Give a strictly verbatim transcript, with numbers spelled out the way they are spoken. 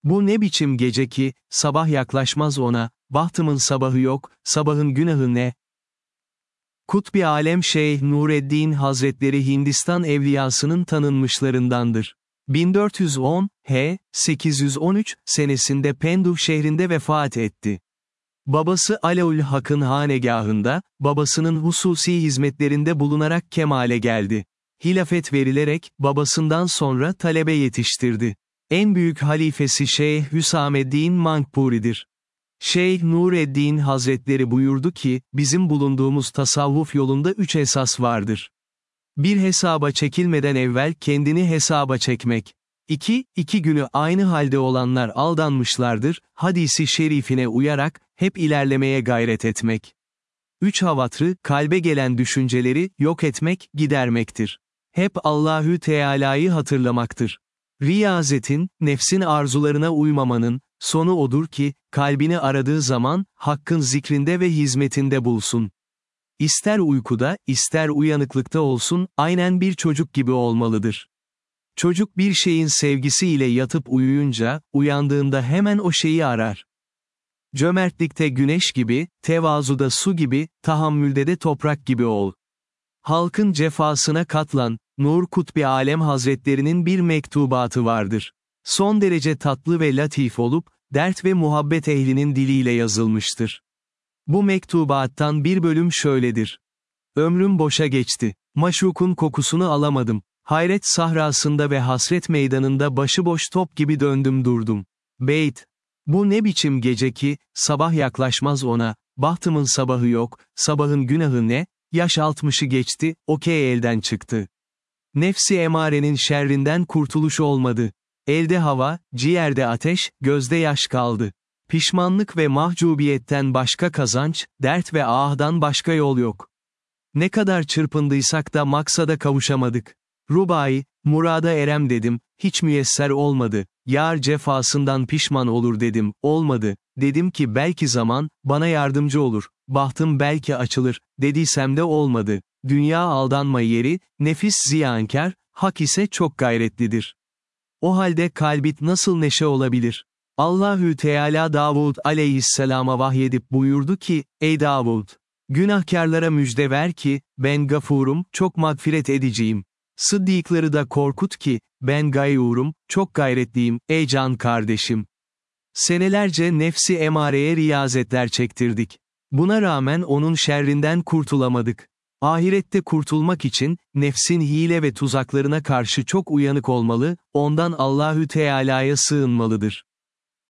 Bu ne biçim gece ki, sabah yaklaşmaz ona, bahtımın sabahı yok, sabahın günahı ne? Kutbi Alem Şeyh Nureddin Hazretleri Hindistan evliyasının tanınmışlarındandır. bin dört yüz on, H. sekiz yüz on üç senesinde Penduh şehrinde vefat etti. Babası Alaul Hak'ın hanegahında, babasının hususi hizmetlerinde bulunarak kemale geldi. Hilafet verilerek, babasından sonra talebe yetiştirdi. En büyük halifesi Şeyh Hüsameddin Mankpuri'dir. Şeyh Nureddin Hazretleri buyurdu ki, bizim bulunduğumuz tasavvuf yolunda üç esas vardır. Bir hesaba çekilmeden evvel kendini hesaba çekmek. İki, iki günü aynı halde olanlar aldanmışlardır, hadisi şerifine uyarak, hep ilerlemeye gayret etmek. Üç havatrı, kalbe gelen düşünceleri, yok etmek, gidermektir. Hep Allahü Teala'yı hatırlamaktır. Riyazetin, nefsin arzularına uymamanın, sonu odur ki, kalbini aradığı zaman, Hakk'ın zikrinde ve hizmetinde bulsun. İster uykuda, ister uyanıklıkta olsun, aynen bir çocuk gibi olmalıdır. Çocuk bir şeyin sevgisiyle yatıp uyuyunca, uyandığında hemen o şeyi arar. Cömertlikte güneş gibi, tevazuda su gibi, tahammülde de toprak gibi ol. Halkın cefasına katlan, Nur Kutbi Alem Hazretlerinin bir mektubatı vardır. Son derece tatlı ve latif olup, dert ve muhabbet ehlinin diliyle yazılmıştır. Bu mektubattan bir bölüm şöyledir. Ömrüm boşa geçti. Maşukun kokusunu alamadım. Hayret sahrasında ve hasret meydanında başıboş top gibi döndüm durdum. Beyt. Bu ne biçim gece ki, sabah yaklaşmaz ona, bahtımın sabahı yok, sabahın günahı ne, yaş altmışı geçti, okey elden çıktı. Nefsi emarenin şerrinden kurtuluş olmadı. Elde hava, ciğerde ateş, gözde yaş kaldı. Pişmanlık ve mahcubiyetten başka kazanç, dert ve ahdan başka yol yok. Ne kadar çırpındıysak da maksada kavuşamadık. Rubai, murada erem dedim, hiç müyesser olmadı, yar cefasından pişman olur dedim, olmadı, dedim ki belki zaman, bana yardımcı olur, bahtım belki açılır, dediysem de olmadı, dünya aldanma yeri, nefis ziyankar, hak ise çok gayretlidir. O halde kalbit nasıl neşe olabilir? Allahü Teala Davud aleyhisselama vahyedip buyurdu ki, ey Davud! Günahkarlara müjde ver ki, ben gafurum, çok mağfiret edeceğim. Sıddıkları da korkut ki, ben gayurum, çok gayretliyim, ey can kardeşim. Senelerce nefsi emareye riyazetler çektirdik. Buna rağmen onun şerrinden kurtulamadık. Ahirette kurtulmak için, nefsin hile ve tuzaklarına karşı çok uyanık olmalı, ondan Allahü Teala'ya sığınmalıdır.